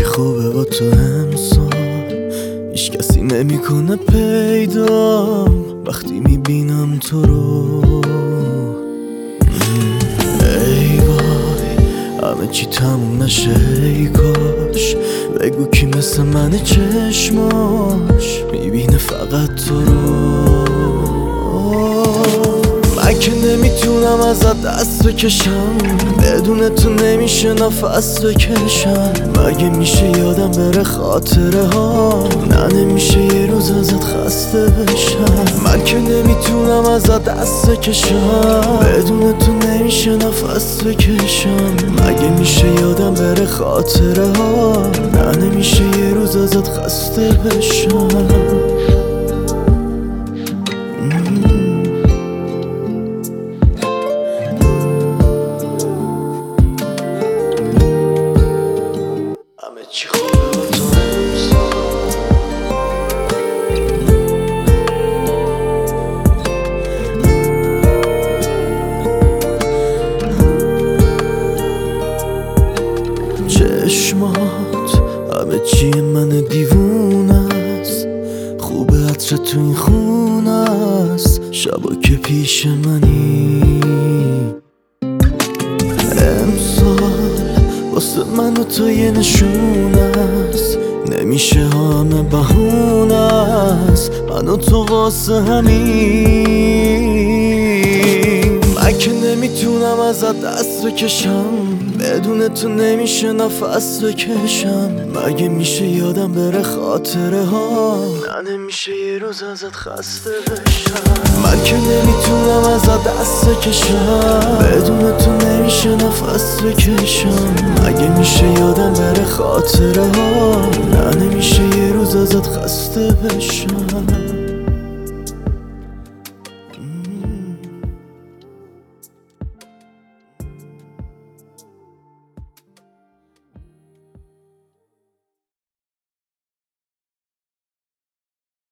خوبه با تو امسال، هیچ کسی نمیکنه پیدام وقتی میبینم تو رو. ای وای همه چی تموم نشه، ای کاش بگو کی مثل من چشماش میبینه فقط تو رو. من که نمیتونم ازت دست بکشم، بدون تو نمیشه نفس بکشم. مگه میشه یادم بره خاطره ها، نه نمیشه یه روز ازت خسته بشم. من که نمیتونم ازت دست بکشم، بدون تو نمیشه نفس بکشم. مگه میشه یادم بره خاطره ها، نه نمیشه یه روز ازت خسته بشم. همه چی خوبه با تو امسال، چشمات همه چی من دیوونه است. خوبه عطر تو این خونه است، شبا که پیش منی. امسال واسه من و تو یه نشونه است، نمیشه همه بهونه است. من و تو واسه همین. من که نمیتونم ازت دست بکشم، بدون تو نمیشه نفس بکشم. مگه میشه یادم بره خاطره ها، نه نمیشه یه روز ازت خسته بشم. من که نمیتونم ازت دست بکشم، بدون تو نمیشه نفس بکشم. مگه میشه یادم بره خاطره ها، نه نمیشه یه روز ازت خسته بشم.